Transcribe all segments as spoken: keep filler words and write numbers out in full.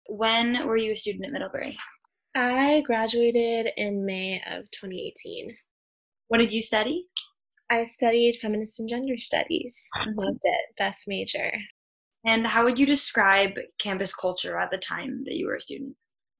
When were you a student at Middlebury? I graduated in May of twenty eighteen. What did you study? I studied feminist and gender studies. Mhm. Loved it. Best major. And how would you describe campus culture at the time that you were a student?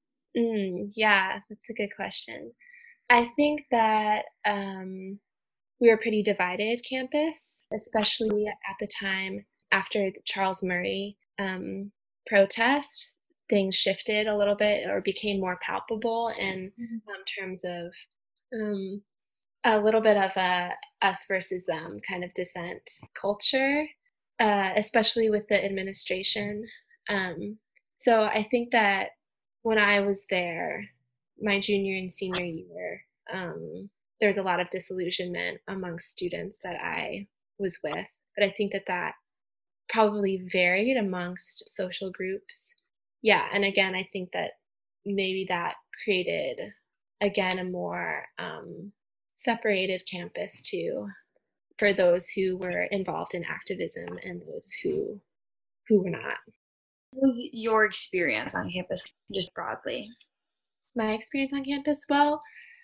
Mm, yeah, that's a good question. I think that um, we were pretty divided campus, especially at the time after the Charles Murray um, protest. Things shifted a little bit or became more palpable in Mhm. um, terms of um, a little bit of a us versus them kind of dissent culture, uh, especially with the administration. Um, so I think that when I was there, my junior and senior year, um, there was a lot of disillusionment amongst students that I was with. But I think that that probably varied amongst social groups. Yeah, and again, I think that maybe that created, again, a more um, separated campus too for those who were involved in activism and those who who were not. What was your experience on campus, just broadly? My experience on campus, well,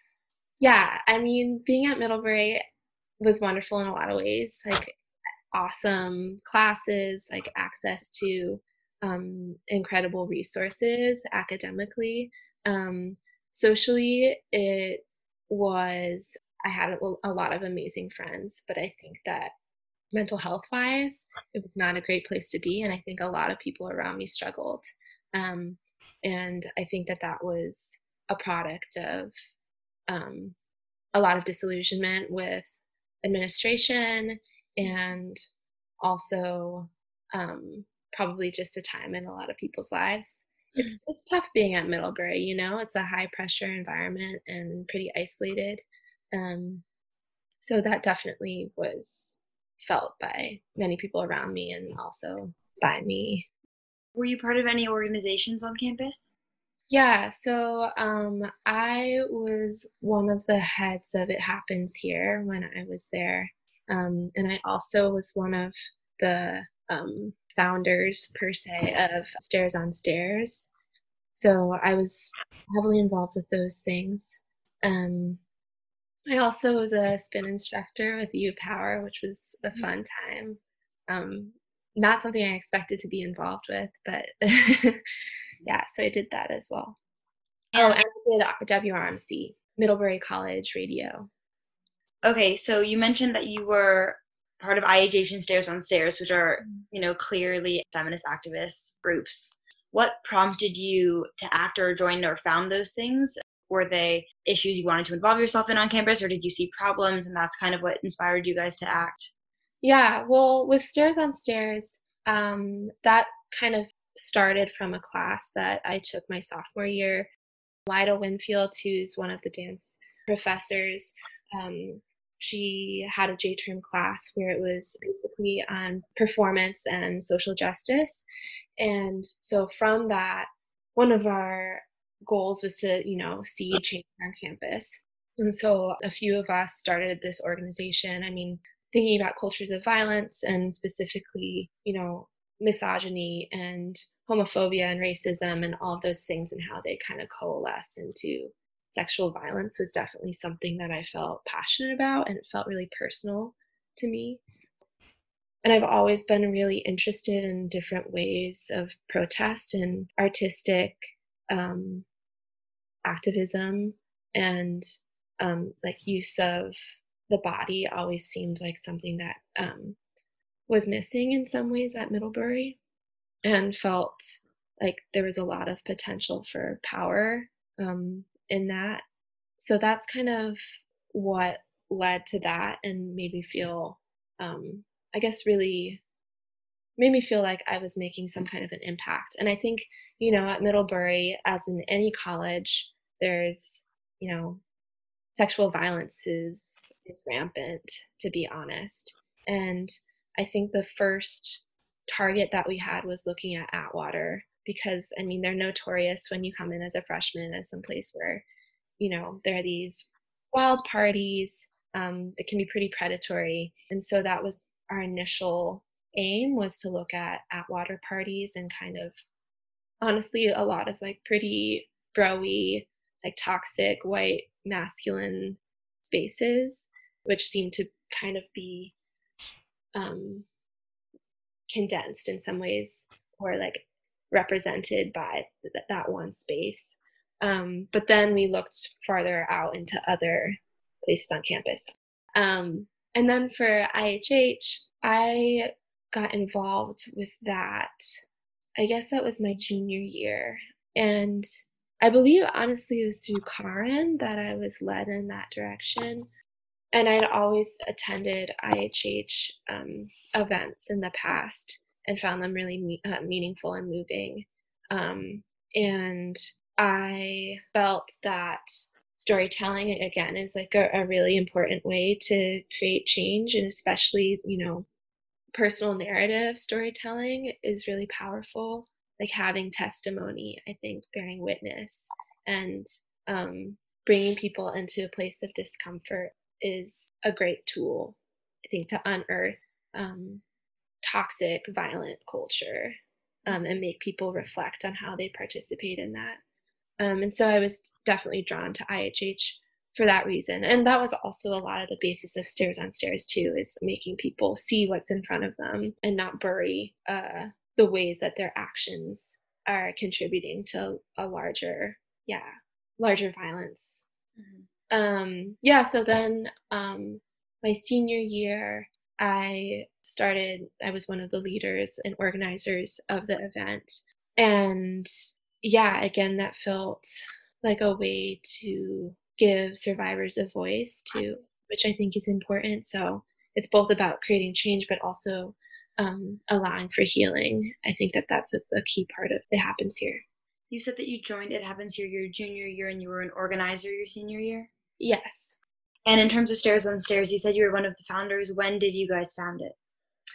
yeah, I mean, being at Middlebury was wonderful in a lot of ways. Like awesome classes, like access to um, incredible resources academically. Um, Socially, it was, I had a, a lot of amazing friends, but I think that mental health wise, it was not a great place to be. And I think a lot of people around me struggled. Um, and I think that that was a product of um, a lot of disillusionment with administration and also um, probably just a time in a lot of people's lives. It's it's tough being at Middlebury, you know. It's a high pressure environment and pretty isolated. Um, so that definitely was felt by many people around me and also by me. Were you part of any organizations on campus? Yeah, so um, I was one of the heads of It Happens Here when I was there. Um, and I also was one of the um, founders, per se, of Stairs on Stairs. So I was heavily involved with those things. Um, I also was a spin instructor with U Power, which was a fun time. Um, Not something I expected to be involved with, but yeah, so I did that as well. Oh, And and I did W R M C, Middlebury College Radio. okay, so you mentioned that you were part of I A J and Stairs on Stairs, which are, you know, clearly feminist activist groups. What prompted you to act or join or found those things? Were they issues you wanted to involve yourself in on campus, or did you see problems and that's kind of what inspired you guys to act? Yeah, well, with Stairs on Stairs, um, that kind of started from a class that I took my sophomore year. Lida Winfield, who's one of the dance professors, um, she had a J term class where it was basically on performance and social justice. And so from that, one of our goals was to, you know, seed change on campus. And so a few of us started this organization. I mean, thinking about cultures of violence and specifically, you know, misogyny and homophobia and racism and all of those things and how they kind of coalesce into sexual violence was definitely something that I felt passionate about and it felt really personal to me. And I've always been really interested in different ways of protest and artistic um, activism and um, like use of the body always seemed like something that um, was missing in some ways at Middlebury and felt like there was a lot of potential for power um, in that. So that's kind of what led to that and made me feel, um, I guess, really made me feel like I was making some kind of an impact. And I think, you know, at Middlebury, as in any college, there's, you know, sexual violence is is rampant, to be honest. And I think the first target that we had was looking at Atwater because I mean they're notorious when you come in as a freshman as some place where you know there are these wild parties. Um, it can be pretty predatory, and so that was our initial aim was to look at Atwater parties and kind of honestly a lot of like pretty bro-y, like toxic white masculine spaces, which seem to kind of be um, condensed in some ways or like represented by th- that one space. Um, but then we looked farther out into other places on campus. Um, and then for I H H, I got involved with that. I guess that was my junior year. And I believe, honestly, it was through Karen that I was led in that direction. And I'd always attended I H H um, events in the past and found them really me- uh, meaningful and moving. Um, and I felt that storytelling, again, is like a, a really important way to create change. And especially, you know, personal narrative storytelling is really powerful. Like having testimony, I think, bearing witness and um, bringing people into a place of discomfort is a great tool, I think, to unearth um, toxic, violent culture um, and make people reflect on how they participate in that. Um, and so I was definitely drawn to I H H for that reason. And that was also a lot of the basis of Stairs on Stairs too, is making people see what's in front of them and not bury uh, the ways that their actions are contributing to a larger, yeah, larger violence. Mm-hmm. Um, yeah, so then um, my senior year, I started, I was one of the leaders and organizers of the event. And yeah, again, that felt like a way to give survivors a voice too, which I think is important. So it's both about creating change, but also um, allowing for healing. I think that that's a, a key part of It Happens Here. You said that you joined It Happens Here your junior year and you were an organizer your senior year? Yes. And in terms of Stairs on Stairs, you said you were one of the founders. When did you guys found it?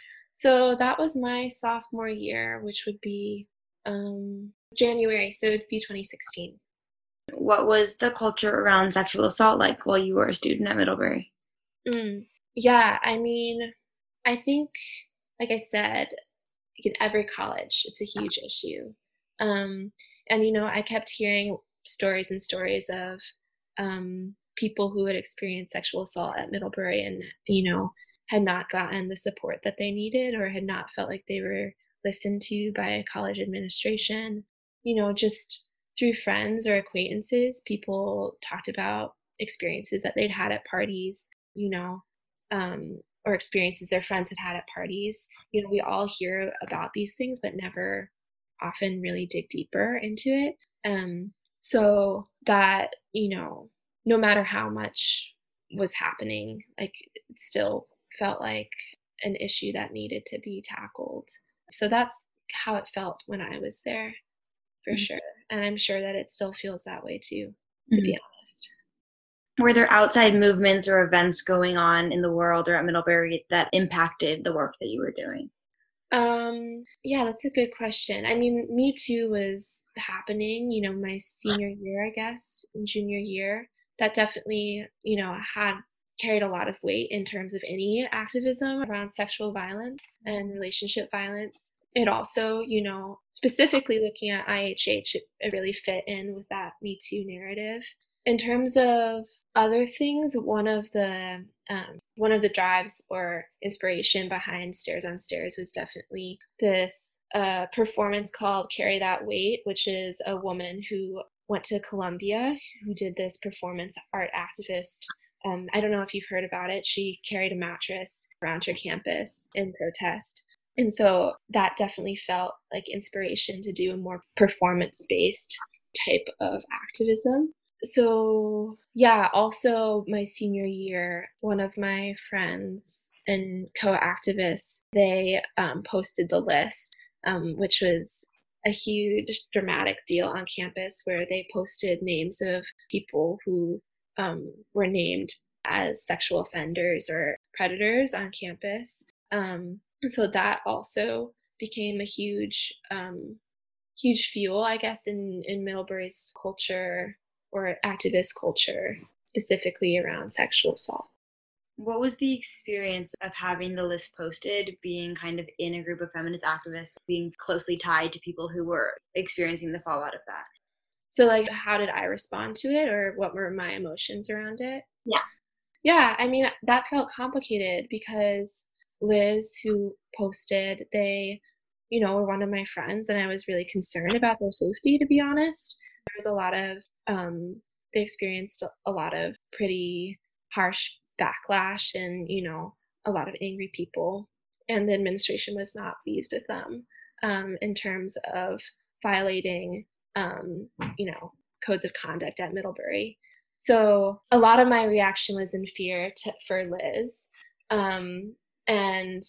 So that was my sophomore year, which would be um, January, so it'd be twenty sixteen. What was the culture around sexual assault like while you were a student at Middlebury? Mm, yeah, I mean, I think, like I said, in every college, it's a huge issue. Um, and, you know, I kept hearing stories and stories of um, people who had experienced sexual assault at Middlebury and, you know, had not gotten the support that they needed or had not felt like they were listened to by college administration. You know, just through friends or acquaintances, people talked about experiences that they'd had at parties, you know, um, or experiences their friends had had at parties. You know, we all hear about these things, but never often really dig deeper into it. Um, so that, you know, no matter how much was happening, like it still felt like an issue that needed to be tackled. So that's how it felt when I was there, for mm-hmm. sure. And I'm sure that it still feels that way too, to mm-hmm. be honest. Were there outside movements or events going on in the world or at Middlebury that impacted the work that you were doing? Um, yeah, that's a good question. I mean, Me Too was happening, you know, my senior year, I guess, and junior year. That definitely, you know, had carried a lot of weight in terms of any activism around sexual violence and relationship violence. It also, you know, specifically looking at I H H, it, it really fit in with that Me Too narrative. In terms of other things, one of the um, one of the drives or inspiration behind Stairs on Stairs was definitely this uh, performance called Carry That Weight, which is a woman who went to Columbia who did this performance art activist. Um, I don't know if you've heard about it. She carried a mattress around her campus in protest. And so that definitely felt like inspiration to do a more performance-based type of activism. So yeah, also my senior year, one of my friends and co-activists, they um, posted the list, um, which was a huge dramatic deal on campus where they posted names of people who um, were named as sexual offenders or predators on campus. Um, and so that also became a huge, um, huge fuel, I guess, in, in Middlebury's culture or activist culture, specifically around sexual assault. What was the experience of having the list posted, being kind of in a group of feminist activists, being closely tied to people who were experiencing the fallout of that? So, like, how did I respond to it, or what were my emotions around it? Yeah. Yeah, I mean, that felt complicated because Liz, who posted, they, you know, were one of my friends, and I was really concerned about their safety, to be honest. There was a lot of, um, they experienced a lot of pretty harsh backlash and, you know, a lot of angry people. And the administration was not pleased with them um, in terms of violating, um, you know, codes of conduct at Middlebury. So a lot of my reaction was in fear to, for Liz. Um, and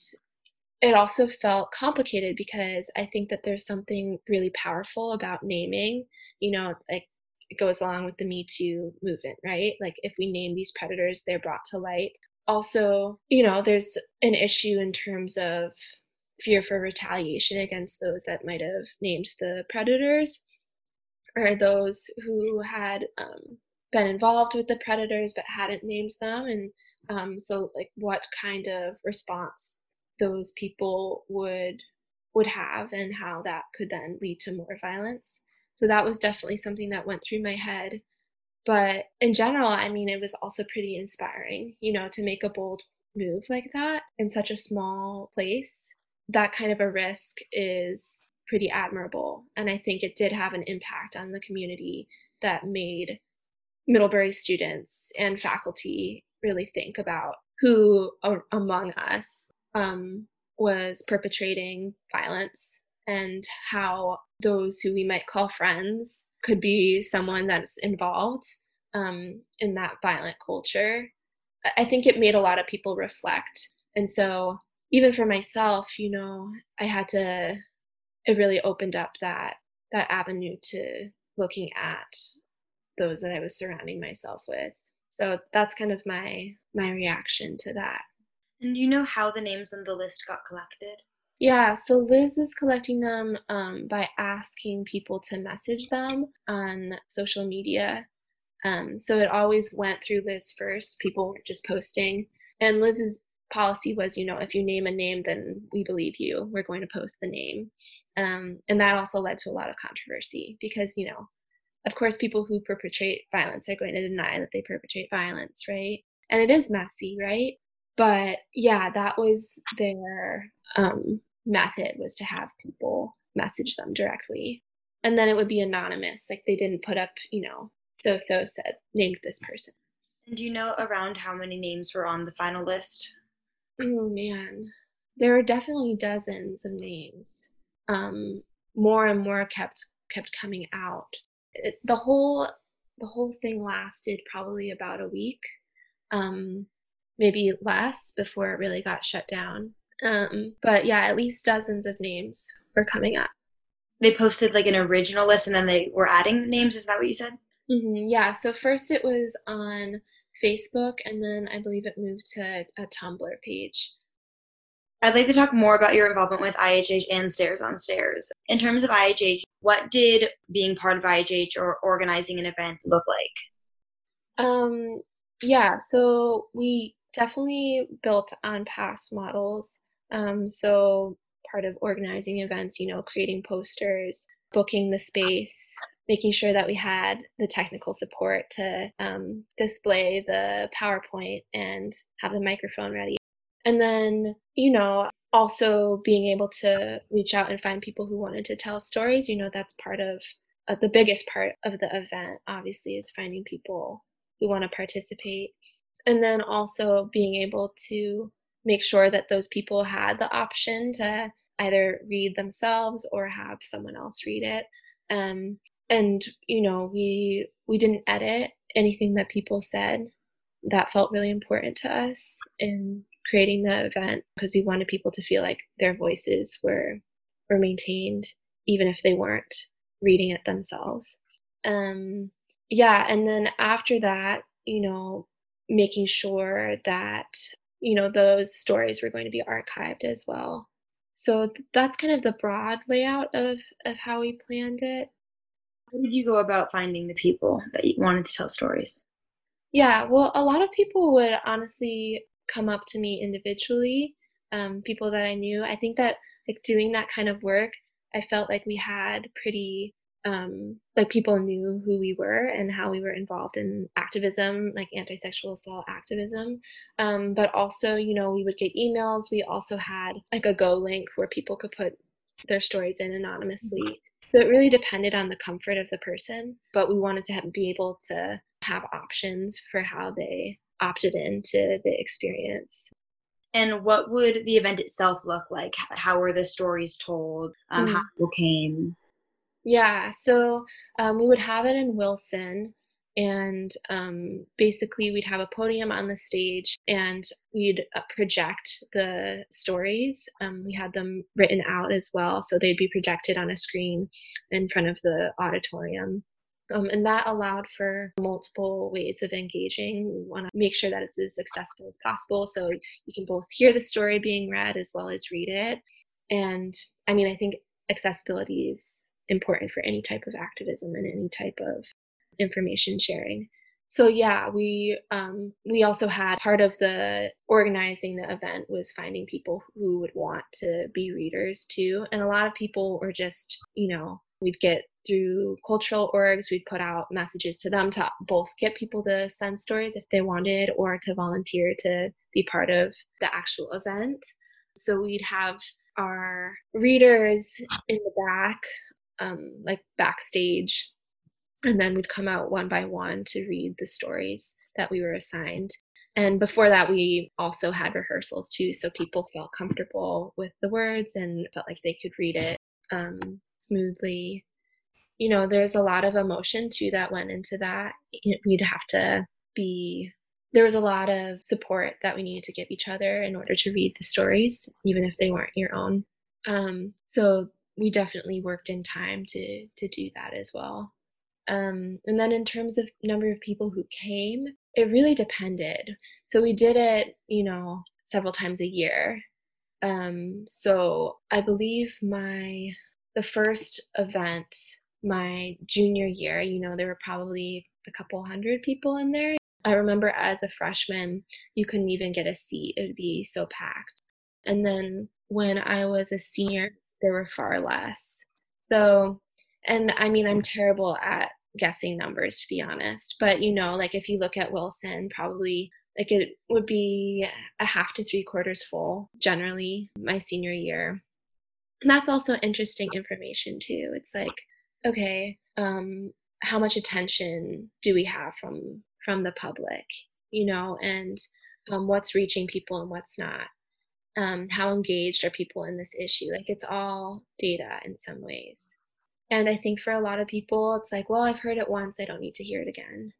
it also felt complicated because I think that there's something really powerful about naming, you know, like it goes along with the Me Too movement, right? Like if we name these predators, they're brought to light. Also, you know, there's an issue in terms of fear for retaliation against those that might have named the predators or those who had um, been involved with the predators but hadn't named them. And um, so, like, what kind of response those people would would have, and how that could then lead to more violence. So that was definitely something that went through my head. But in general, I mean, it was also pretty inspiring, you know, to make a bold move like that in such a small place. That kind of a risk is pretty admirable. And I think it did have an impact on the community that made Middlebury students and faculty really think about who a- among us um, was perpetrating violence and how those who we might call friends could be someone that's involved um, in that violent culture. I think it made a lot of people reflect. And so, even for myself, you know, I had to, it really opened up that that avenue to looking at those that I was surrounding myself with. So that's kind of my my reaction to that. And do you know how the names on the list got collected? Yeah, so Liz was collecting them um, by asking people to message them on social media. Um, so it always went through Liz first. People weren't just posting. And Liz's policy was, you know, if you name a name, then we believe you. We're going to post the name. Um, and that also led to a lot of controversy because, you know, of course, people who perpetrate violence are going to deny that they perpetrate violence, right? And it is messy, right? But yeah, that was their um, method, was to have people message them directly. And then it would be anonymous. Like they didn't put up, you know, so so said, named this person. And do you know around how many names were on the final list? Oh man, there were definitely dozens of names. Um, more and more kept kept coming out. It, the whole the whole thing lasted probably about a week, um, maybe less before it really got shut down. Um, but yeah, at least dozens of names were coming up. They posted like an original list and then they were adding the names. Is that what you said? Mm-hmm, yeah. So first it was on Facebook, and then I believe it moved to a Tumblr page. I'd like to talk more about your involvement with I H H and Stairs on Stairs. In terms of I H H, what did being part of I H H or organizing an event look like? Um, yeah, so we definitely built on past models. Um, so part of organizing events, you know, creating posters, booking the space, making sure that we had the technical support to um, display the PowerPoint and have the microphone ready. And then, you know, also being able to reach out and find people who wanted to tell stories. You know, that's part of uh, the biggest part of the event, obviously, is finding people who want to participate. And then also being able to make sure that those people had the option to either read themselves or have someone else read it. Um, and you know, we we didn't edit anything that people said. That felt really important to us in creating the event because we wanted people to feel like their voices were were maintained even if they weren't reading it themselves. Um, yeah, and then after that, you know, making sure that you know those stories were going to be archived as well. So th- that's kind of the broad layout of of how we planned it. How did you go about finding the people that you wanted to tell stories? Yeah, well, a lot of people would honestly come up to me individually, um, people that I knew. I think that like doing that kind of work, I felt like we had pretty um, like people knew who we were and how we were involved in activism, like anti-sexual assault activism. Um, but also, you know, we would get emails. We also had like a Go link where people could put their stories in anonymously. So it really depended on the comfort of the person, but we wanted to have, be able to have options for how they opted into the experience. And what would the event itself look like? How were the stories told? Um, how Mm. people came? Yeah, so um, we would have it in Wilson, and um, basically we'd have a podium on the stage, and we'd uh, project the stories. Um, we had them written out as well, so they'd be projected on a screen in front of the auditorium. Um, and that allowed for multiple ways of engaging. We want to make sure that it's as accessible as possible, so you can both hear the story being read as well as read it. And I mean, I think accessibility is important for any type of activism and any type of information sharing. So yeah, we um, we also had part of the organizing the event was finding people who would want to be readers too, and a lot of people were just, you know, we'd get through cultural orgs, we'd put out messages to them to both get people to send stories if they wanted or to volunteer to be part of the actual event. So we'd have our readers in the back, um, like backstage, and then we'd come out one by one to read the stories that we were assigned. And before that, we also had rehearsals too, so people felt comfortable with the words and felt like they could read it um, smoothly. You know, there's a lot of emotion too that went into that. We'd have to be there was a lot of support that we needed to give each other in order to read the stories, even if they weren't your own. Um, so we definitely worked in time to to do that as well. Um, and then in terms of number of people who came, it really depended. So we did it, you know, several times a year. Um, so I believe my the first event, my junior year, you know, there were probably a couple hundred people in there. I remember as a freshman, you couldn't even get a seat. It would be so packed. And then when I was a senior, there were far less. So, and I mean, I'm terrible at guessing numbers, to be honest. But, you know, like if you look at Wilson, probably like it would be a half to three quarters full generally my senior year. And that's also interesting information too. It's like, okay, um, how much attention do we have from from the public, you know, and um, what's reaching people and what's not? Um, how engaged are people in this issue? Like it's all data in some ways. And I think for a lot of people, it's like, well, I've heard it once, I don't need to hear it again.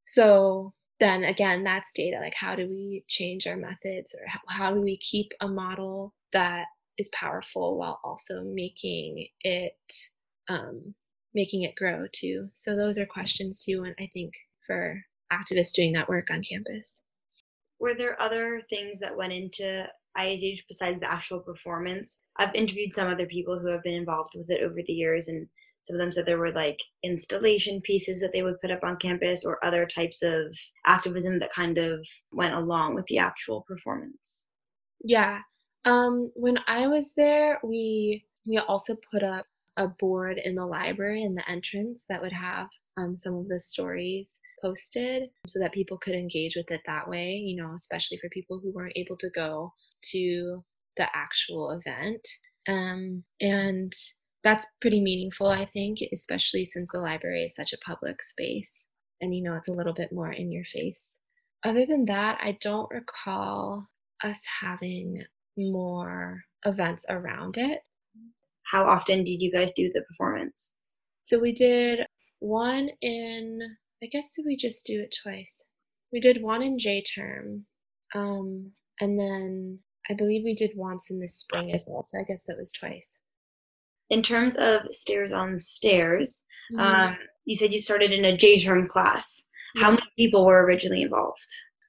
So then again, that's data. Like, how do we change our methods, or how, how do we keep a model that is powerful while also making it um, making it grow too? So those are questions too, and I think for activists doing that work on campus. Were there other things that went into I H H besides the actual performance? I've interviewed some other people who have been involved with it over the years, and some of them said there were like installation pieces that they would put up on campus or other types of activism that kind of went along with the actual performance. Yeah. Um, when I was there, we we also put up a board in the library in the entrance that would have um, some of the stories posted so that people could engage with it that way, you know, especially for people who weren't able to go to the actual event. Um, and that's pretty meaningful, I think, especially since the library is such a public space and, you know, it's a little bit more in your face. Other than that, I don't recall us having more events around it. How often did you guys do the performance? So we did one in, I guess, did we just do it twice? We did one in J term, um, and then I believe we did once in the spring as well. So I guess that was twice. In terms of Stairs on Stairs, Mhm. um, you said you started in a J-term class. How Yeah. many people were originally involved?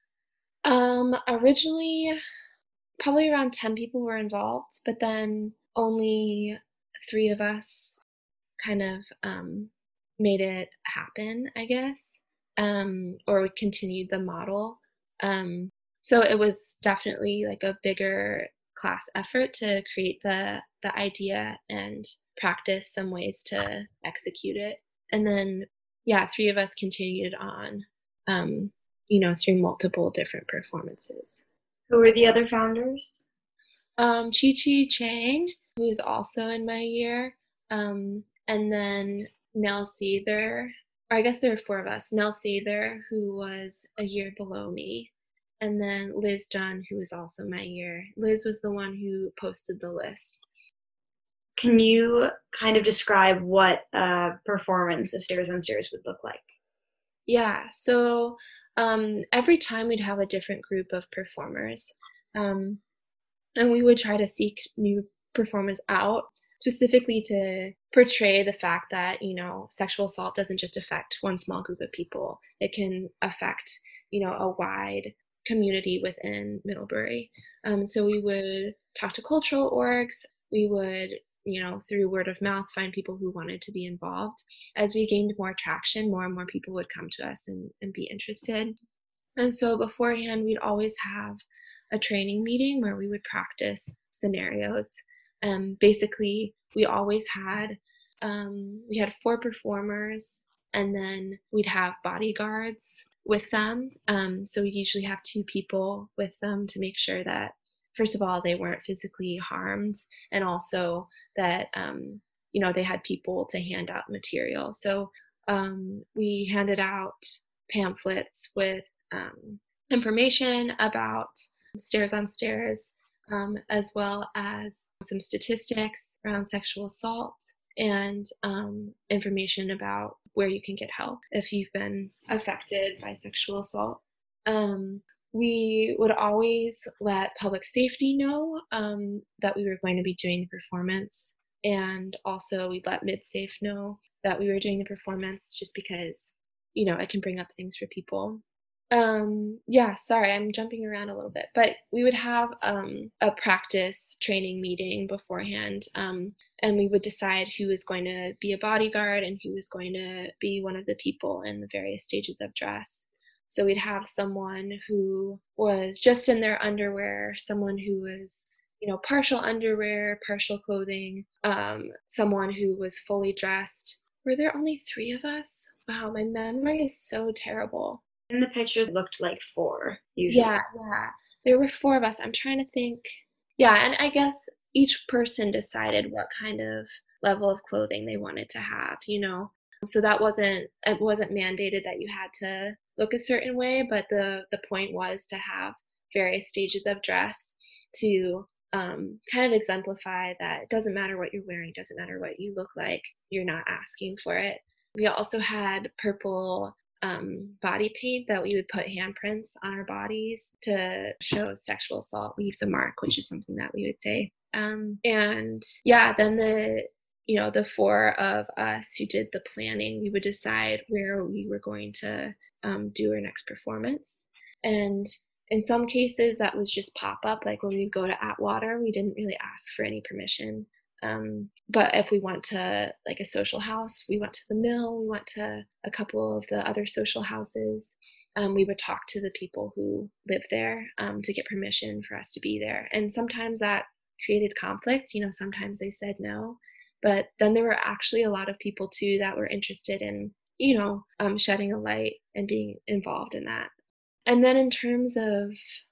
Um, originally, probably around ten people were involved, but then only three of us kind of um, made it happen, I guess, um, or we continued the model. Um, So it was definitely like a bigger class effort to create the the idea and practice some ways to execute it. And then yeah, three of us continued on um, you know, through multiple different performances. Who were the other founders? Um, Chi Chi Chang, who is also in my year, um, and then Nell Seether, or I guess there were four of us. Nell Seether, who was a year below me, and then Liz Dunn, who was also my year. Liz was the one who posted the list. Can you kind of describe what a performance of Stairs on Stairs would look like? Yeah, so um, every time we'd have a different group of performers, um, and we would try to seek new performers out specifically to portray the fact that, you know, sexual assault doesn't just affect one small group of people. It can affect, you know, a wide community within Middlebury. Um, so we would talk to cultural orgs. We would, you know, through word of mouth, find people who wanted to be involved. As we gained more traction, more and more people would come to us and, and be interested. And so beforehand, we'd always have a training meeting where we would practice scenarios. Um, basically, we always had um, we had four performers, and then we'd have bodyguards with them. Um, so we usually have two people with them to make sure that, first of all, they weren't physically harmed, and also that um, you know, they had people to hand out material. So um, we handed out pamphlets with um, information about Stairs on Stairs, um, as well as some statistics around sexual assault and um, information about where you can get help if you've been affected by sexual assault. Um, we would always let public safety know um, that we were going to be doing the performance, and also we'd let MidSafe know that we were doing the performance, just because, you know, it can bring up things for people. Um, yeah, sorry, I'm jumping around a little bit, but we would have um, a practice training meeting beforehand, um, and we would decide who was going to be a bodyguard and who was going to be one of the people in the various stages of dress. So we'd have someone who was just in their underwear, someone who was, you know, partial underwear, partial clothing, um, someone who was fully dressed. Were there only three of us? Wow, my memory is so terrible. In the pictures, it looked like four, usually. Yeah, yeah. There were four of us. I'm trying to think. Yeah, and I guess each person decided what kind of level of clothing they wanted to have, you know. So that wasn't it wasn't mandated that you had to look a certain way, but the the point was to have various stages of dress to um, kind of exemplify that it doesn't matter what you're wearing, doesn't matter what you look like, you're not asking for it. We also had purple um, body paint that we would put handprints on our bodies to show sexual assault leaves a mark, which is something that we would say. Um, and yeah, then the you know the four of us who did the planning, we would decide where we were going to um, do our next performance. And in some cases, that was just pop up. Like when we go to Atwater, we didn't really ask for any permission. Um, but if we went to like a social house, we went to the mill, we went to a couple of the other social houses. Um, we would talk to the people who live there um, to get permission for us to be there. And sometimes that created conflict. You know, sometimes they said no. But then there were actually a lot of people too that were interested in, you know, um, shedding a light and being involved in that. And then in terms of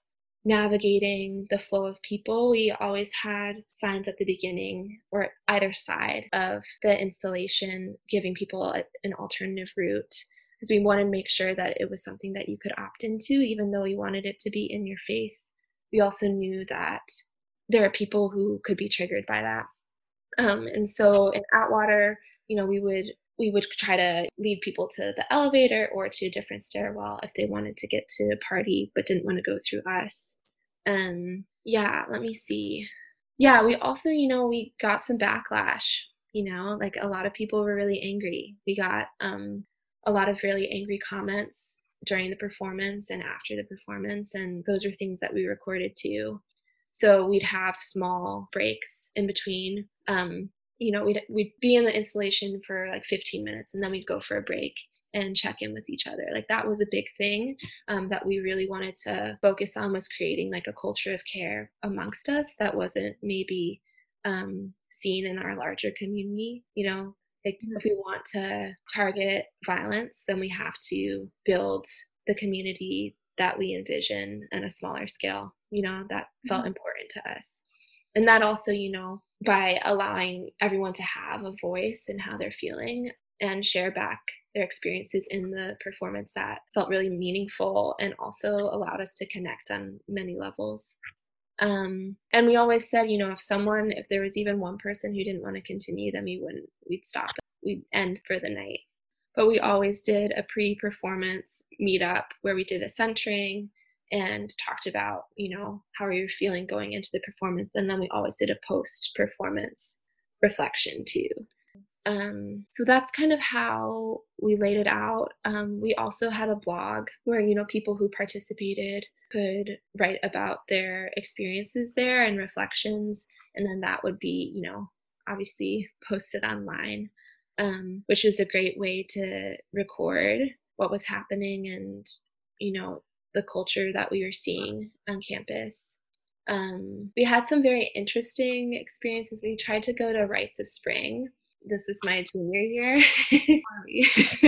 navigating the flow of people, we always had signs at the beginning or either side of the installation giving people a, an alternative route, because we wanted to make sure that it was something that you could opt into, even though we wanted it to be in your face. We also knew that there are people who could be triggered by that. Um, and so in Atwater, you know, we would we would try to lead people to the elevator or to a different stairwell if they wanted to get to a party but didn't want to go through us. Um, yeah, let me see. Yeah, we also, you know, we got some backlash, you know, like a lot of people were really angry. We got um, a lot of really angry comments during the performance and after the performance, and those are things that we recorded too. So we'd have small breaks in between. Um, you know, we'd we'd be in the installation for like fifteen minutes, and then we'd go for a break, and check in with each other. Like that was a big thing um, that we really wanted to focus on, was creating like a culture of care amongst us that wasn't maybe um, seen in our larger community. You know, like if we want to target violence, then we have to build the community that we envision on a smaller scale. You know, that felt mm-hmm. important to us. And that also, you know, by allowing everyone to have a voice in how they're feeling and share back their experiences in the performance, that felt really meaningful and also allowed us to connect on many levels. Um, and we always said, you know, if someone, if there was even one person who didn't want to continue, then we wouldn't, we'd stop, we'd end for the night. But we always did a pre-performance meetup where we did a centering and talked about, you know, how are you feeling going into the performance. And then we always did a post-performance reflection too. Um, so that's kind of how we laid it out. Um, we also had a blog where, you know, people who participated could write about their experiences there and reflections. And then that would be, you know, obviously posted online, um, which was a great way to record what was happening and, you know, the culture that we were seeing on campus. Um, we had some very interesting experiences. We tried to go to Rites of Spring. This is my junior year. You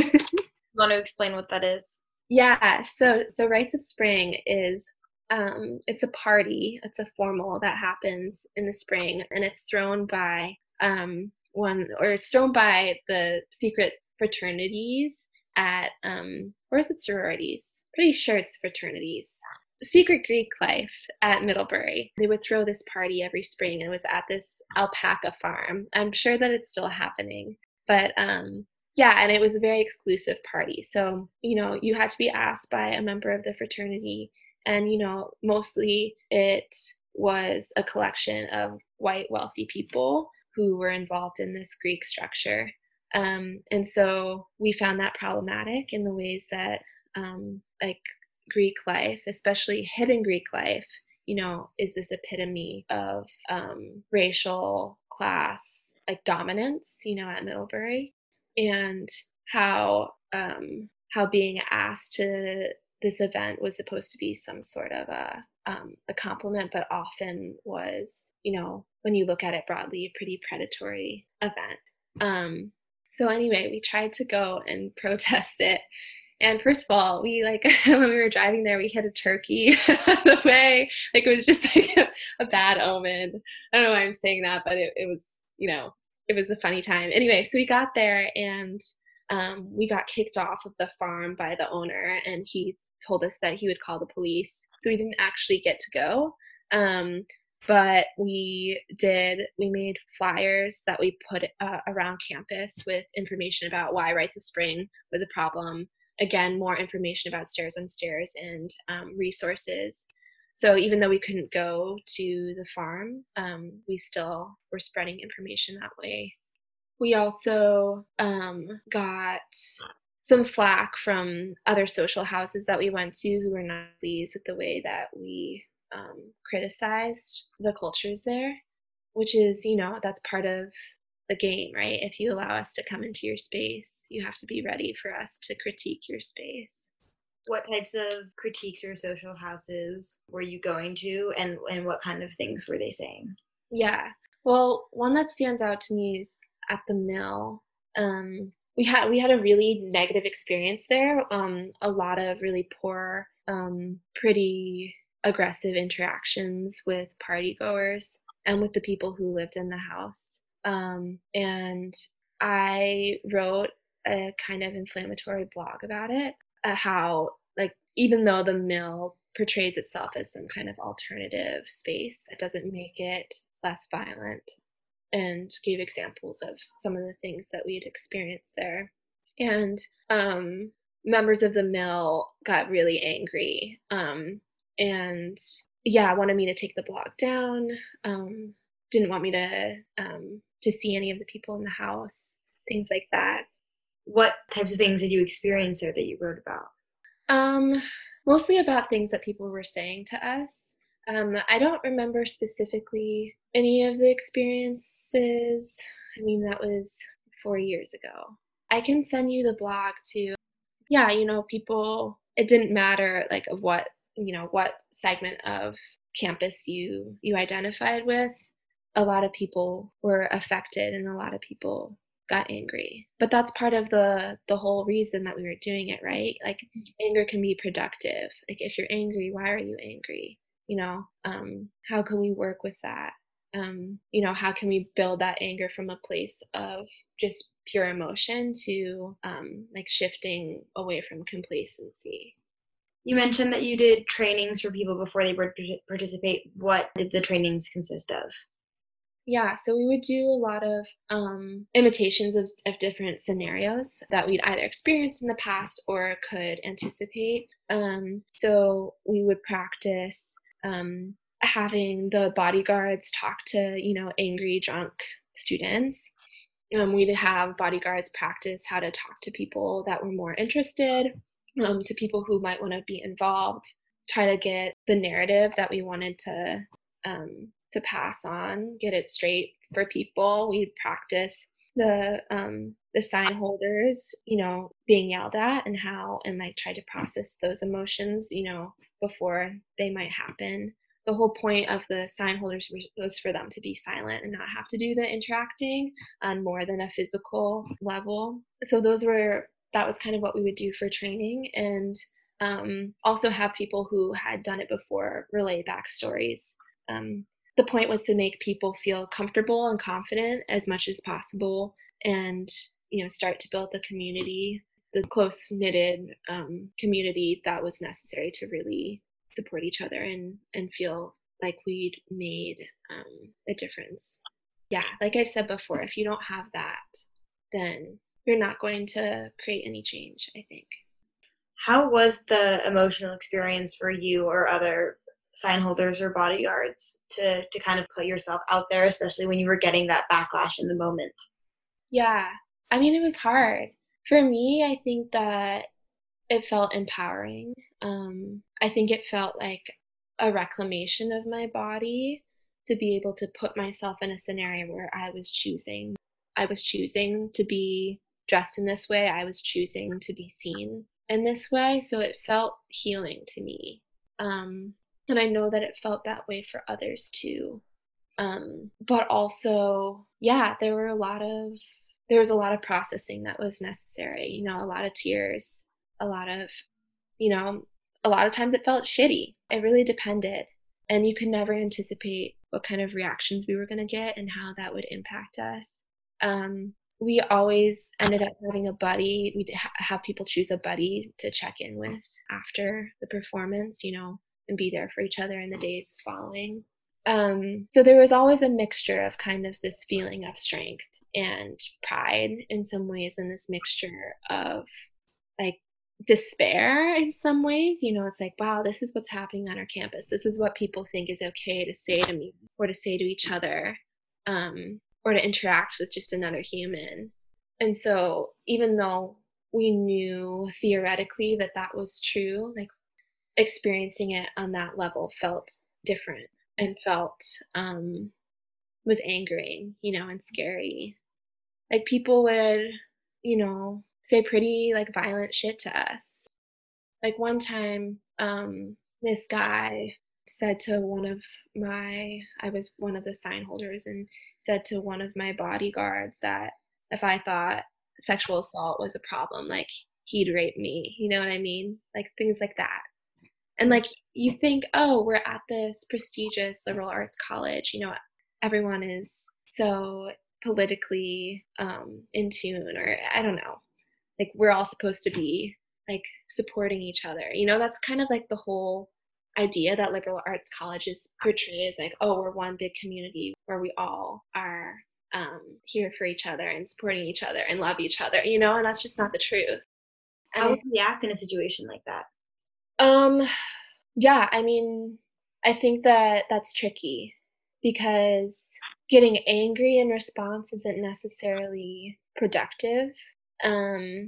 want to explain what that is? Yeah, so so Rites of Spring is um, it's a party. It's a formal that happens in the spring, and it's thrown by um, one, or it's thrown by the secret fraternities at um, or is it sororities? Pretty sure it's fraternities. Secret Greek Life at Middlebury. They would throw this party every spring, and it was at this alpaca farm. I'm sure that it's still happening, but um, yeah, and it was a very exclusive party. So, you know, you had to be asked by a member of the fraternity, and, you know, mostly it was a collection of white wealthy people who were involved in this Greek structure. Um, and so we found that problematic in the ways that um, like Greek life, especially hidden Greek life, you know, is this epitome of um, racial class, like dominance, you know, at Middlebury, and how um, how being asked to this event was supposed to be some sort of a um, a compliment, but often was, you know, when you look at it broadly, a pretty predatory event. Um, so anyway, we tried to go and protest it. And first of all, we like when we were driving there, we hit a turkey on the way. Like it was just like a, a bad omen. I don't know why I'm saying that, but it, it was, you know, it was a funny time. Anyway, so we got there and um, we got kicked off of the farm by the owner, and he told us that he would call the police. So we didn't actually get to go. Um, but we did, we made flyers that we put uh, around campus with information about why Rites of Spring was a problem. Again, more information about Stairs on Stairs and um, resources. So even though we couldn't go to the farm, um, we still were spreading information that way. We also um, got some flack from other social houses that we went to who were not pleased with the way that we um, criticized the cultures there, which is, you know, that's part of the game, right? If you allow us to come into your space, you have to be ready for us to critique your space. What types of critiques or social houses were you going to, and, and what kind of things were they saying? Yeah. Well, one that stands out to me is at the mill. Um, we had we had a really negative experience there. Um, a lot of really poor, um, pretty aggressive interactions with party goers and with the people who lived in the house. Um, and I wrote a kind of inflammatory blog about it, uh, how, like, even though the mill portrays itself as some kind of alternative space, that doesn't make it less violent, and gave examples of some of the things that we had experienced there. And um, members of the mill got really angry um, and, yeah, wanted me to take the blog down, um, didn't want me to um, to see any of the people in the house, things like that. What types of things did you experience there that you wrote about? Um, mostly about things that people were saying to us. Um, I don't remember specifically any of the experiences. I mean, that was four years ago. I can send you the blog too. yeah, you know, people, it didn't matter like of what, you know, what segment of campus you you identified with. A lot of people were affected and a lot of people got angry. But that's part of the the whole reason that we were doing it, right? Like anger can be productive. Like if you're angry, why are you angry? You know, um, how can we work with that? Um, you know, how can we build that anger from a place of just pure emotion to um, like shifting away from complacency? You mentioned that you did trainings for people before they would parti- participate. What did the trainings consist of? Yeah, so we would do a lot of um, imitations of, of different scenarios that we'd either experienced in the past or could anticipate. Um, so we would practice um, having the bodyguards talk to, you know, angry, drunk students. Um, we'd have bodyguards practice how to talk to people that were more interested, um, to people who might want to be involved, try to get the narrative that we wanted to um, to pass on, get it straight for people. We'd practice the um, the sign holders, you know, being yelled at and how, and like try to process those emotions, you know, before they might happen. The whole point of the sign holders was for them to be silent and not have to do the interacting on more than a physical level. So those were that was kind of what we would do for training, and um, also have people who had done it before relay backstories. Um, the point was to make people feel comfortable and confident as much as possible, and you know start to build the community, the close knitted um, community that was necessary to really support each other and and feel like we'd made um, a difference. Yeah, like I've said before, if you don't have that, then you're not going to create any change, I think. How was the emotional experience for you or other sign holders or bodyguards to to kind of put yourself out there, especially when you were getting that backlash in the moment? Yeah, I mean, it was hard. For me, I think that it felt empowering. Um, I think it felt like a reclamation of my body to be able to put myself in a scenario where I was choosing. I was choosing to be dressed in this way. I was choosing to be seen in this way. So it felt healing to me. Um, and I know that it felt that way for others too. Um, but also, yeah, there were a lot of there was a lot of processing that was necessary, you know, a lot of tears, a lot of, you know, a lot of times it felt shitty. It really depended. And you could never anticipate what kind of reactions we were going to get and how that would impact us. Um, we always ended up having a buddy. We'd ha- have people choose a buddy to check in with after the performance, you know, and be there for each other in the days following. Um, so there was always a mixture of kind of this feeling of strength and pride in some ways, and this mixture of like despair in some ways. You know, it's like, wow, this is what's happening on our campus. This is what people think is okay to say to me or to say to each other, um, or to interact with just another human. And so, even though we knew theoretically that that was true, like experiencing it on that level felt different and felt um, was angering, you know, and scary. Like people would, you know, say pretty like violent shit to us. Like one time, um, this guy said to one of my, I was one of the sign holders, and said to one of my bodyguards that if I thought sexual assault was a problem, like he'd rape me. You know what I mean? Like things like that. And like you think, oh, we're at this prestigious liberal arts college, you know, everyone is so politically um, in tune, or I don't know, like we're all supposed to be like supporting each other. You know, that's kind of like the whole idea that liberal arts colleges portray is like, oh, we're one big community where we all are um, here for each other and supporting each other and love each other, you know, and that's just not the truth. And How I, would you react in a situation like that? um, yeah, I mean, I think that that's tricky because getting angry in response isn't necessarily productive. Um,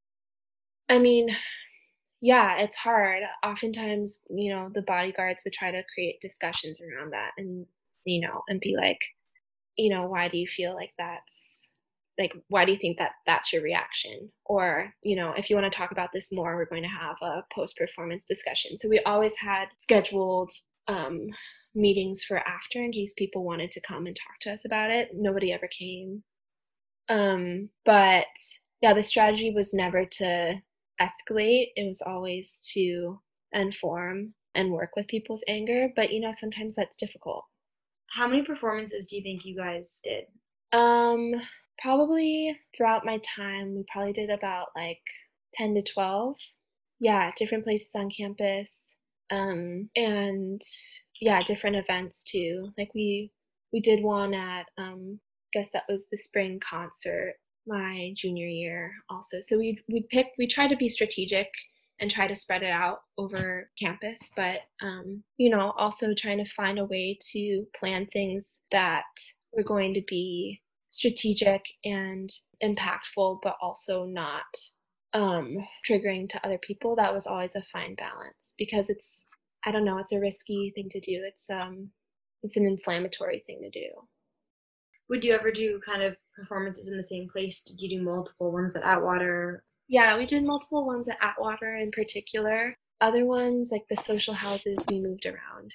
I mean, yeah, it's hard. Oftentimes, you know, the bodyguards would try to create discussions around that and, you know, and be like, you know, why do you feel like that's like, why do you think that that's your reaction? Or, you know, if you want to talk about this more, we're going to have a post-performance discussion. So we always had scheduled um, meetings for after in case people wanted to come and talk to us about it. Nobody ever came. Um, but yeah, the strategy was never to escalate. It was always to inform and work with people's anger. But, you know, sometimes that's difficult. How many performances do you think you guys did? Um, probably throughout my time, we probably did about like ten to twelve. Yeah, different places on campus. Um, and yeah, different events too. Like we we did one at um I guess that was the spring concert my junior year also. So we we picked we tried to be strategic and try to spread it out over campus, but um, you know, also trying to find a way to plan things that were going to be strategic and impactful, but also not um, triggering to other people. That was always a fine balance because it's, I don't know, it's a risky thing to do. It's um, it's an inflammatory thing to do. Would you ever do kind of performances in the same place? Did you do multiple ones at Atwater? Yeah, we did multiple ones at Atwater in particular. Other ones, like the social houses, we moved around.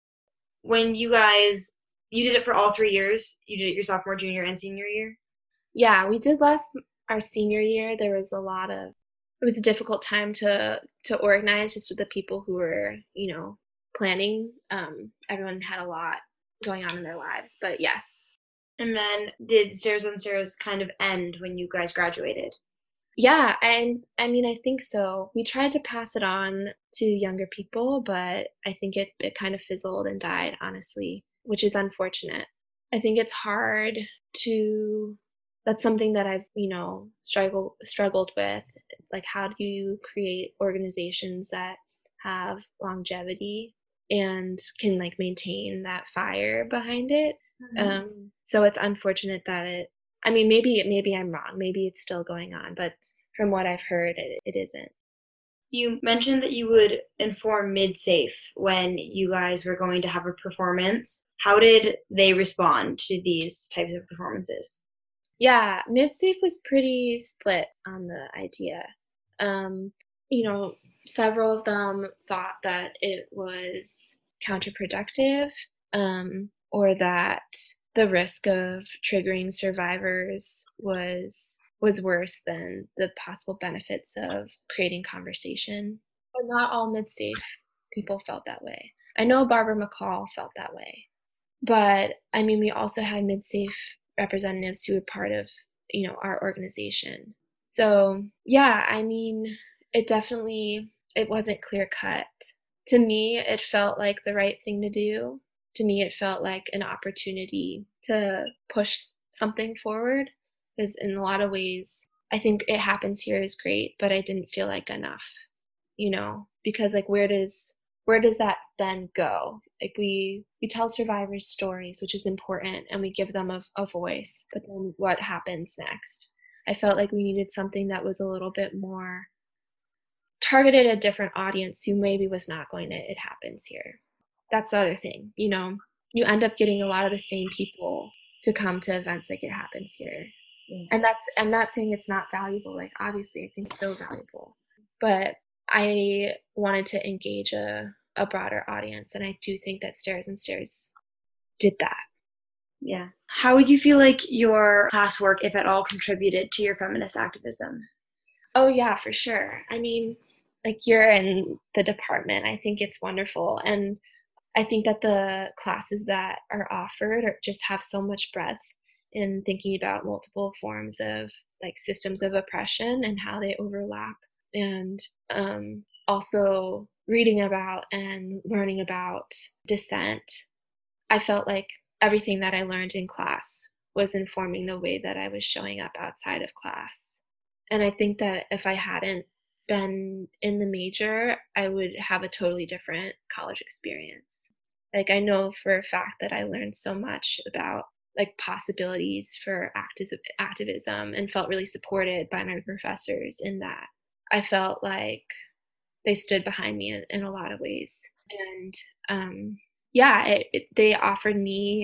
When you guys, you did it for all three years? You did it your sophomore, junior, and senior year? Yeah, we did less our senior year. There was a lot of, it was a difficult time to to organize just with the people who were, you know, planning. Um, everyone had a lot going on in their lives, but yes. And then did Stairs on Stairs kind of end when you guys graduated? Yeah, and I mean, I think so. We tried to pass it on to younger people, but I think it, it kind of fizzled and died, honestly, which is unfortunate. I think it's hard to, that's something that I've, you know, struggle, struggled with. Like, how do you create organizations that have longevity and can, like, maintain that fire behind it? Mm-hmm. Um, so it's unfortunate that it, I mean, maybe, maybe I'm wrong. Maybe it's still going on, but from what I've heard, it, it isn't. You mentioned that you would inform MidSafe when you guys were going to have a performance. How did they respond to these types of performances? Yeah, MidSafe was pretty split on the idea. Um, you know, several of them thought that it was counterproductive, um, or that the risk of triggering survivors was was worse than the possible benefits of creating conversation. But not all MidSafe people felt that way. I know Barbara McCall felt that way. But I mean, we also had MidSafe representatives who were part of, you know, our organization. So yeah, I mean, it definitely, it wasn't clear cut. To me, it felt like the right thing to do. To me, it felt like an opportunity to push something forward. Because in a lot of ways, I think it happens here is great, but I didn't feel like enough, you know, because like where does where does that then go? Like we we tell survivors stories, which is important, and we give them a, a voice, but then what happens next? I felt like we needed something that was a little bit more targeted at a different audience who maybe was not going to It Happens Here. That's the other thing, you know, you end up getting a lot of the same people to come to events like It Happens Here. Yeah. And that's, I'm not saying it's not valuable. Like, obviously, I think it's so valuable. But I wanted to engage a, a broader audience, and I do think that Stairs and Stairs did that. Yeah. How would you feel like your classwork, if at all, contributed to your feminist activism? Oh, yeah, for sure. I mean, like, you're in the department. I think it's wonderful. And I think that the classes that are offered are, just have so much breadth in thinking about multiple forms of like systems of oppression and how they overlap, and um, also reading about and learning about dissent. I felt like everything that I learned in class was informing the way that I was showing up outside of class. And I think that if I hadn't been in the major, I would have a totally different college experience. Like, I know for a fact that I learned so much about like possibilities for activism, activism and felt really supported by my professors in that. I felt like they stood behind me in, in a lot of ways. And um, yeah, it, it, they offered me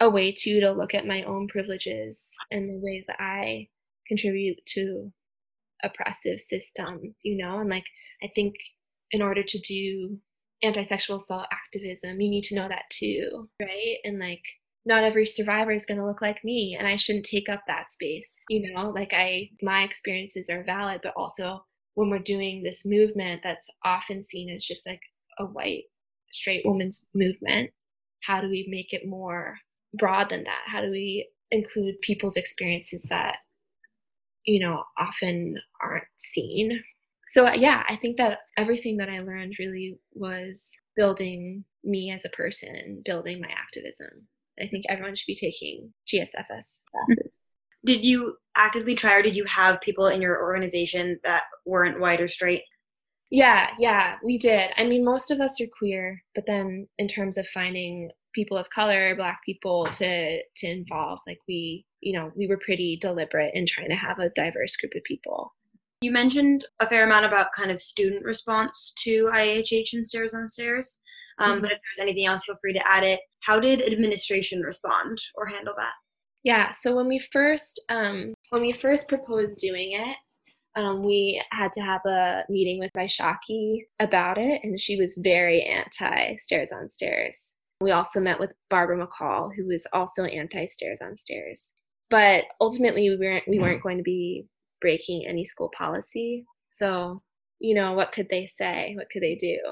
a way too to look at my own privileges and the ways that I contribute to oppressive systems, you know? And like, I think in order to do anti-sexual assault activism, you need to know that too, right? And like, not every survivor is going to look like me, and I shouldn't take up that space, you know? Like, I, my experiences are valid, but also when we're doing this movement that's often seen as just like a white straight woman's movement, how do we make it more broad than that? How do we include people's experiences that, you know, often aren't seen? So yeah, I think that everything that I learned really was building me as a person and building my activism. I think everyone should be taking G S F S classes. Did you actively try, or did you have people in your organization that weren't white or straight? Yeah, yeah, we did. I mean, most of us are queer, but then in terms of finding people of color, Black people to to involve, like we, you know, we were pretty deliberate in trying to have a diverse group of people. You mentioned a fair amount about kind of student response to I A H H and Stairs on Stairs, um, mm-hmm. but if there's anything else, feel free to add it. How did administration respond or handle that? Yeah, so when we first um, when we first proposed doing it, um, we had to have a meeting with Vaishaki about it, and she was very anti-Stairs on Stairs. We also met with Barbara McCall, who was also anti-Stairs on Stairs. But ultimately, we weren't we weren't going to be breaking any school policy. So, you know, what could they say? What could they do?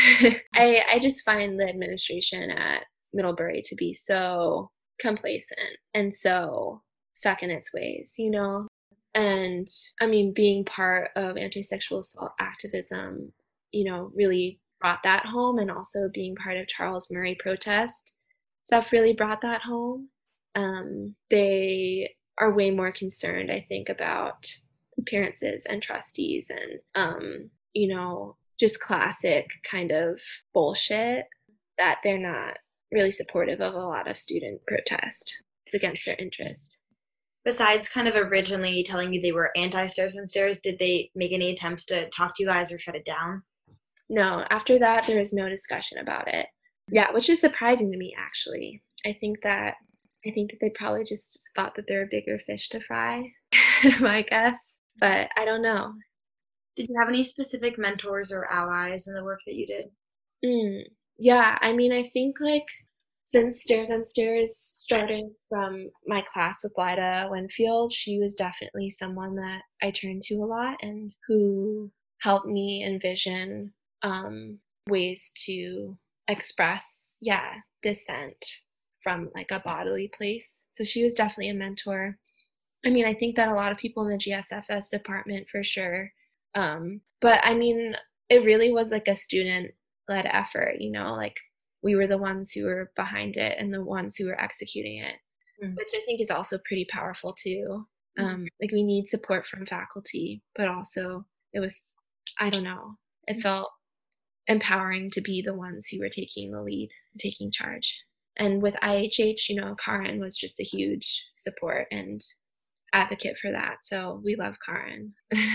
I I just find the administration at Middlebury to be so complacent and so stuck in its ways, you know? And I mean, being part of anti-sexual assault activism, you know, really brought that home, and also being part of Charles Murray protest stuff really brought that home. Um, they are way more concerned, I think, about appearances and trustees and, um, you know, just classic kind of bullshit, that they're not really supportive of a lot of student protest. It's against their interest. Besides kind of originally telling you they were anti-Stairs on Stairs, did they make any attempts to talk to you guys or shut it down? No, after that, there was no discussion about it. Yeah, which is surprising to me, actually. I think that I think that they probably just thought that they're a bigger fish to fry, my guess. But I don't know. Did you have any specific mentors or allies in the work that you did? Mm, yeah, I mean, I think like since Stairs on Stairs started from my class with Lyda Winfield, she was definitely someone that I turned to a lot and who helped me envision um, ways to express, yeah, dissent from like a bodily place. So she was definitely a mentor. I mean, I think that a lot of people in the G S F S department for sure. Um, but I mean, it really was like a student-led effort, you know, like we were the ones who were behind it and the ones who were executing it, mm. which I think is also pretty powerful too. Mm. Um, like we need support from faculty, but also it was, I don't know, it mm. felt empowering to be the ones who were taking the lead, taking charge. And with I H H, you know, Karin was just a huge support and advocate for that. So we love Karin.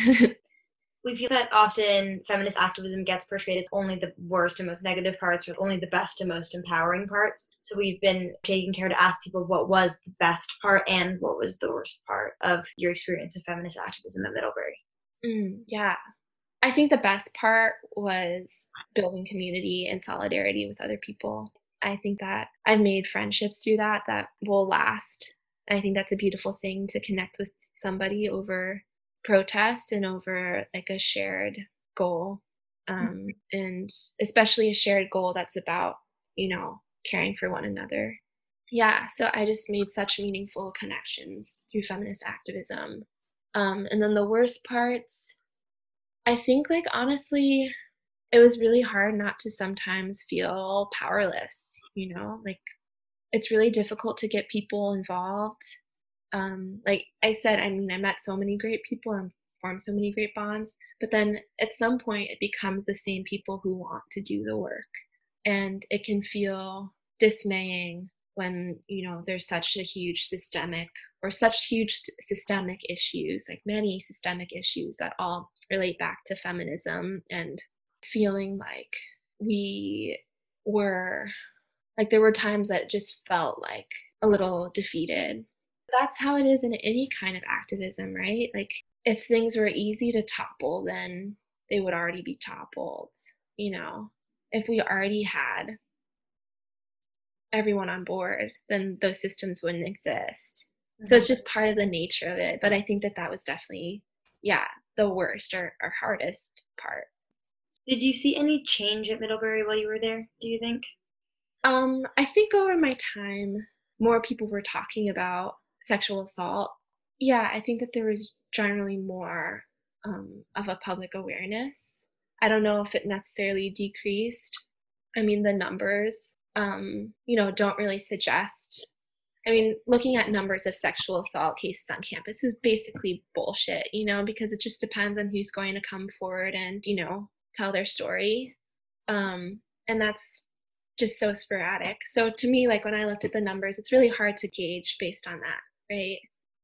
We feel that often feminist activism gets portrayed as only the worst and most negative parts, or only the best and most empowering parts. So we've been taking care to ask people what was the best part and what was the worst part of your experience of feminist activism at Middlebury. Mm, yeah. I think the best part was building community and solidarity with other people. I think that I've made friendships through that that will last. I think that's a beautiful thing, to connect with somebody over protest and over like a shared goal, um, and especially a shared goal that's about, you know, caring for one another. Yeah, so I just made such meaningful connections through feminist activism. Um, and then the worst parts, I think, like, honestly, it was really hard not to sometimes feel powerless, you know, like it's really difficult to get people involved. Um, like I said, I mean, I met so many great people and formed so many great bonds, but then at some point it becomes the same people who want to do the work. And it can feel dismaying when, you know, there's such a huge systemic or such huge systemic issues, like many systemic issues that all relate back to feminism, and feeling like we were Like there were times that it just felt like a little defeated. That's how it is in any kind of activism, right? Like if things were easy to topple, then they would already be toppled, you know. If we already had everyone on board, then those systems wouldn't exist. Mm-hmm. So it's just part of the nature of it. But I think that that was definitely, yeah, the worst or, or hardest part. Did you see any change at Middlebury while you were there, do you think? Um, I think over my time, more people were talking about sexual assault. Yeah, I think that there was generally more um, of a public awareness. I don't know if it necessarily decreased. I mean, the numbers, um, you know, don't really suggest. I mean, looking at numbers of sexual assault cases on campus is basically bullshit, you know, because it just depends on who's going to come forward and, you know, tell their story. Um, and that's just so sporadic. So to me, like when I looked at the numbers, it's really hard to gauge based on that, right?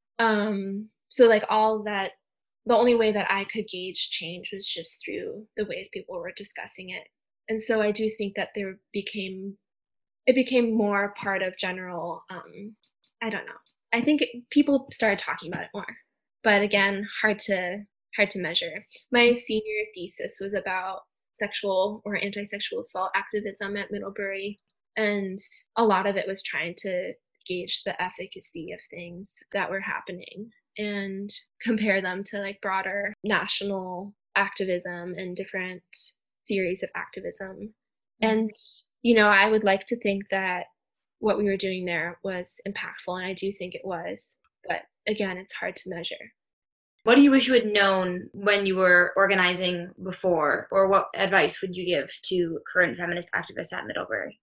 Um, so like all that, the only way that I could gauge change was just through the ways people were discussing it. And so I do think that there became, it became more part of general, um, I don't know. I think it, people started talking about it more, but again, hard to, hard to measure. My senior thesis was about sexual or anti-sexual assault activism at Middlebury, and a lot of it was trying to gauge the efficacy of things that were happening and compare them to like broader national activism and different theories of activism. Mm-hmm. And you know, I would like to think that what we were doing there was impactful, and I do think it was, but again, it's hard to measure. What do you wish you had known when you were organizing before, or what advice would you give to current feminist activists at Middlebury?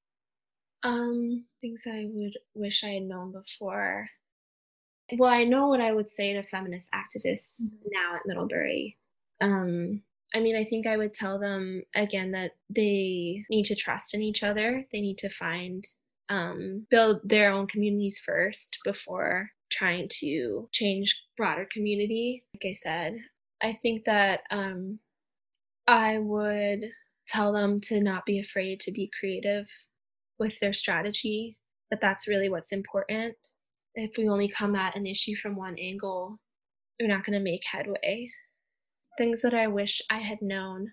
Um, things I would wish I had known before. Well, I know what I would say to feminist activists mm-hmm. now at Middlebury. Um, I mean, I think I would tell them, again, that they need to trust in each other. They need to find, um, build their own communities first before trying to change broader community. Like I said, I think that um, I would tell them to not be afraid to be creative with their strategy, that that's really what's important. If we only come at an issue from one angle, we're not going to make headway. Things that I wish I had known.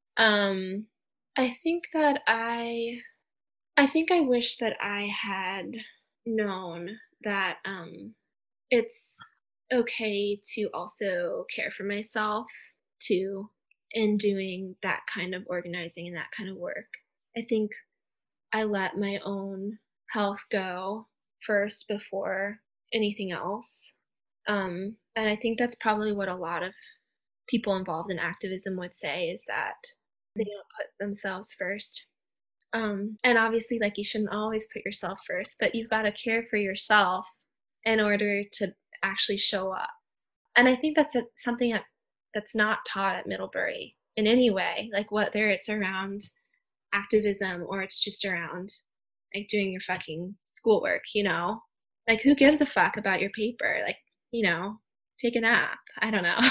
Um, I think that I, I think I wish that I had known that um, it's okay to also care for myself too in doing that kind of organizing and that kind of work. I think I let my own health go first before anything else. Um, and I think that's probably what a lot of people involved in activism would say, is that they don't put themselves first. Um, and obviously, like, you shouldn't always put yourself first, but you've got to care for yourself in order to actually show up. And I think that's a, something that, that's not taught at Middlebury in any way, like whether it's around activism or it's just around like doing your fucking schoolwork, you know? Like, who gives a fuck about your paper? Like, you know, take a nap. I don't know.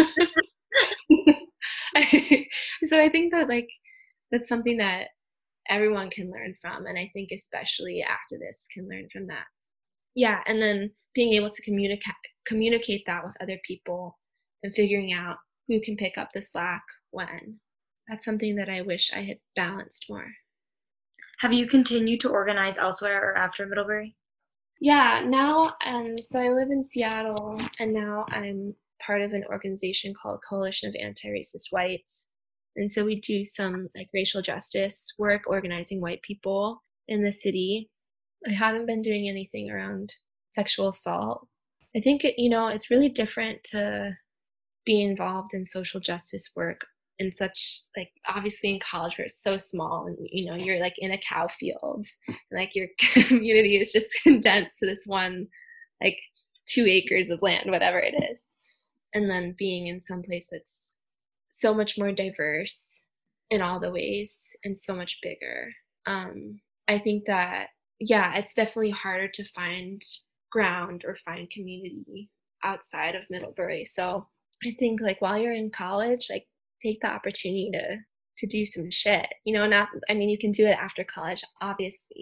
So I think that, like, that's something that everyone can learn from, and I think especially activists can learn from that. Yeah, and then being able to communicate communicate that with other people and figuring out who can pick up the slack when. That's something that I wish I had balanced more. Have you continued to organize elsewhere or after Middlebury? Yeah, now, um, so I live in Seattle, and now I'm part of an organization called Coalition of Anti-Racist Whites. And so we do some like racial justice work, organizing white people in the city. I haven't been doing anything around sexual assault. I think, it, you know, it's really different to be involved in social justice work in such, like, obviously in college where it's so small and, you know, you're like in a cow field and like your community is just condensed to this one, like two acres of land, whatever it is. And then being in some place that's so much more diverse in all the ways and so much bigger. Um, I think that, yeah, it's definitely harder to find ground or find community outside of Middlebury. So I think, like, while you're in college, like, take the opportunity to to do some shit, you know, not, I mean, you can do it after college, obviously,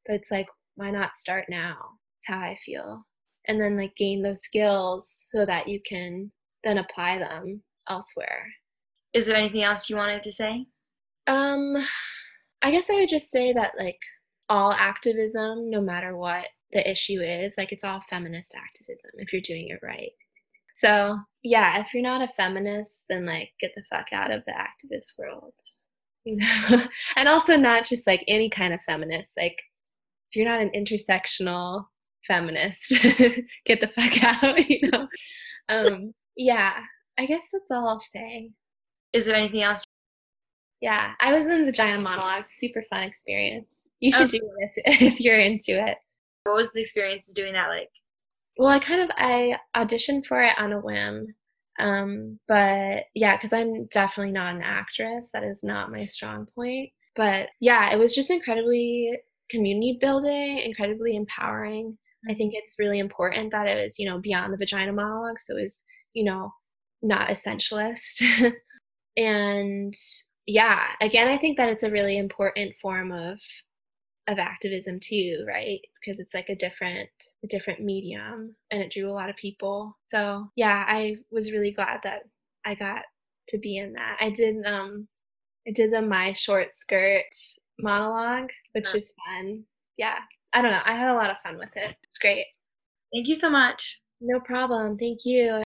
But it's like, why not start now? It's how I feel. And then like gain those skills so that you can then apply them elsewhere. Is there anything else you wanted to say? Um, I guess I would just say that like all activism, no matter what the issue is, like it's all feminist activism if you're doing it right. So yeah, if you're not a feminist, then like get the fuck out of the activist world, you know. And also not just like any kind of feminist. Like if you're not an intersectional feminist, get the fuck out, you know. Um, yeah, I guess that's all I'll say. Is there anything else? Yeah, I was in Vagina Monologues. Super fun experience. You Oh, should do it if, if you're into it. what was the experience of doing that like? Well, I kind of I auditioned for it on a whim. Um, but yeah, because I'm definitely not an actress. That is not my strong point. But yeah, it was just incredibly community building, incredibly empowering. I think it's really important that it was, you know, beyond the vagina monologue. So it was, you know, not essentialist. And yeah, again, I think that it's a really important form of of activism too, right? Because it's like a different a different medium and it drew a lot of people. So yeah, I was really glad that I got to be in that. I did um I did the My Short Skirt monologue, which is fun. Yeah. I don't know. I had a lot of fun with it. It's great. Thank you so much. No problem. Thank you.